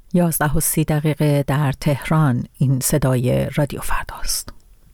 11:30 در تهران. این صدای رادیو فرداست.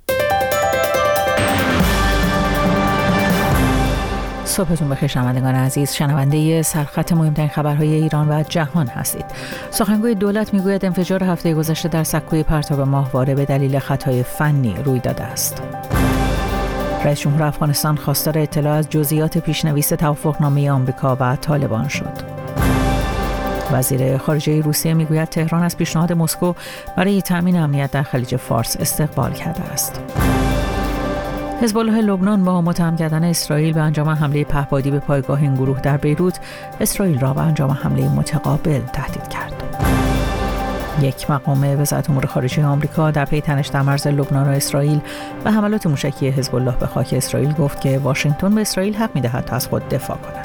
صبحتون بخیر شنوندگان عزیز، شنونده سرخط مهمترین خبرهای ایران و جهان هستید. سخنگوی دولت میگوید انفجار هفته گذشته در سکوی پرتاب ماهواره به دلیل خطای فنی روی داده است. رئیس جمهور افغانستان خواستار اطلاع از جزئیات پیشنویس توافقنامه آمریکا و طالبان شد. وزیر خارجه روسیه میگوید تهران از پیشنهاد مسکو برای تأمین امنیت در خلیج فارس استقبال کرده است. حزب الله لبنان با متهم کردن اسرائیل به انجام حمله پهپادی به پایگاه این گروه در بیروت، اسرائیل را به انجام حمله متقابل تهدید کرد. یک مقام وزارت امور خارجه آمریکا در پی تنش در مرز لبنان و اسرائیل و حملات موشکی حزب الله به خاک اسرائیل گفت که واشنگتن به اسرائیل حق می‌دهد تا از خود دفاع کند.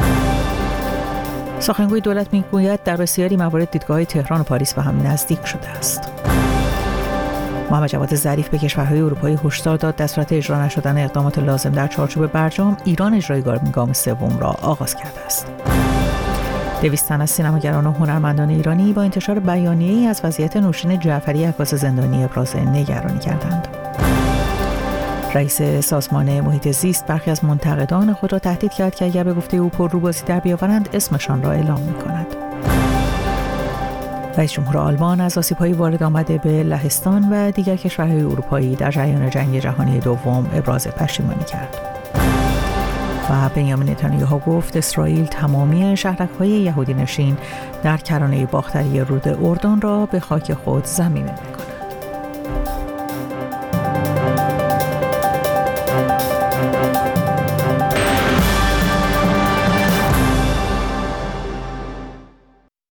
سخنگوی دولت میگوید در بسیاری موارد دیدگاه‌های تهران و پاریس به هم نزدیک شده است. محمد جواد ظریف به کشورهای اروپایی هشدار داد در صورت اجرا نشدن اقدامات لازم در چارچوب برجام، ایران اجرای گام سوم را آغاز کرده است. 200 تن از سینماگران و هنرمندان ایرانی با انتشار بیانیه‌ای از وضعیت نوشین جعفری عکاس زندانی ابراز نگرانی کردند. رئیس سازمان محیط زیست برخی از منتقدان خود را تهدید کرد که اگر به گفته او پرروبازی در بیاورند اسمشان را اعلام می‌کند. رئیس جمهور آلمان از آسیب‌های وارد آمده به لهستان و دیگر کشورهای اروپایی در جریان جنگ جهانی دوم ابراز پشیمانی کرد. و بنیامین نتانیاهو گفت اسرائیل تمامی شهرک‌های یهودی نشین در کرانه باختری رود اردن را به خاک خود ضمیمه می‌کند.